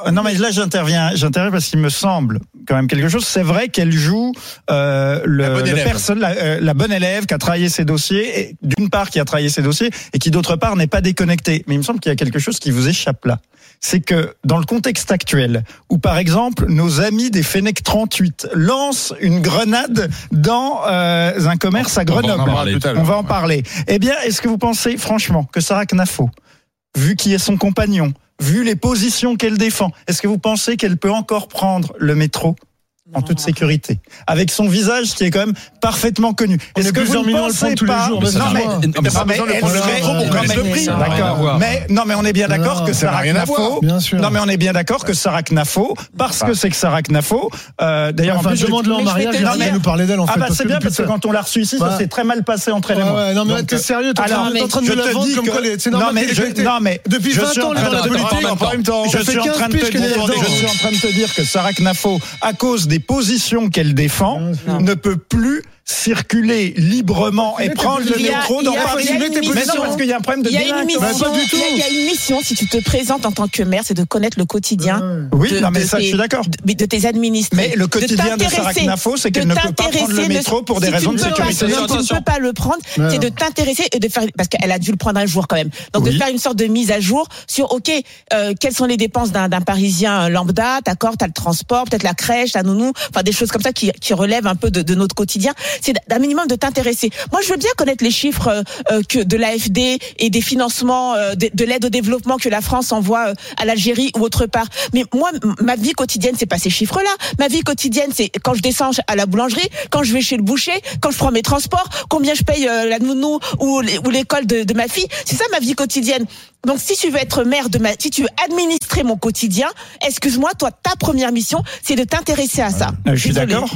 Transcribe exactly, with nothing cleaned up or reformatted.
non, mais là j'interviens, j'interviens parce qu'il me semble quand même quelque chose. C'est vrai qu'elle joue euh, le, la, bonne le personne, la, euh, la bonne élève qui a travaillé ses dossiers, et, d'une part qui a travaillé ses dossiers et qui d'autre part n'est pas déconnectée. Mais il me semble qu'il y a quelque chose qui vous échappe là. C'est que dans le contexte actuel, où par exemple nos amis des Fenech trente-huit lancent une grenade dans euh, un commerce à Grenoble, on va en parler. On va en parler. Eh bien, est-ce que vous pensez franchement que Sarah Knafo, vu qui est son compagnon, vu les positions qu'elle défend, est-ce que vous pensez qu'elle peut encore prendre le métro en toute sécurité, avec son visage qui est quand même parfaitement connu? Est-ce que vous ne pensez pas? Non, mais elle serait. D'accord. Mais non, mais on est bien d'accord que Sarah Knafo. Non, mais on est bien d'accord que Sarah Knafo, parce que c'est que Sarah Knafo. D'ailleurs, enfin, demande-le en mariage. Elle va nous parler d'elle en fait. Ah bah c'est bien parce que quand on l'a reçu ici, ça s'est très mal passé entre elle et moi. Non, mais t'es sérieux? T'es en train de me la vendre comme quoi c'est normal. Non, mais depuis vingt ans, elle est dans la politique. En même temps, je suis en train de te dire que Sarah Knafo, à cause des positions qu'elle défend, non. ne peut plus circuler librement et prendre le métro dans Paris. Mais non, parce qu'il y a un problème de délinquance. Il y a une mission, si tu te présentes en tant que maire, c'est de connaître le quotidien. Oui, de, non, mais ça, tes, je suis d'accord. De, de tes administrés. Mais le quotidien de, de Sarah Knafo, c'est qu'elle ne peut pas prendre le métro pour des si raisons de sécurité. Si tu ne peux pas le prendre, ouais. c'est de t'intéresser et de faire, parce qu'elle a dû le prendre un jour quand même. Donc oui. de faire une sorte de mise à jour sur, ok, euh, quelles sont les dépenses d'un, d'un Parisien lambda, d'accord, t'as le transport, peut-être la crèche, la nounou, enfin des choses comme ça qui, qui relèvent un peu de, de notre quotidien. C'est d'un minimum de t'intéresser. Moi, je veux bien connaître les chiffres euh, que de l'A F D et des financements euh, de, de l'aide au développement que la France envoie euh, à l'Algérie ou autre part. Mais moi, m- ma vie quotidienne, c'est pas ces chiffres-là. Ma vie quotidienne, c'est quand je descends à la boulangerie, quand je vais chez le boucher, quand je prends mes transports, combien je paye euh, la nounou ou, ou l'école de, de ma fille. C'est ça ma vie quotidienne. Donc, si tu veux être maire de ma, si tu veux administrer mon quotidien, excuse-moi, toi, ta première mission, c'est de t'intéresser à ça. Euh, je suis d'accord.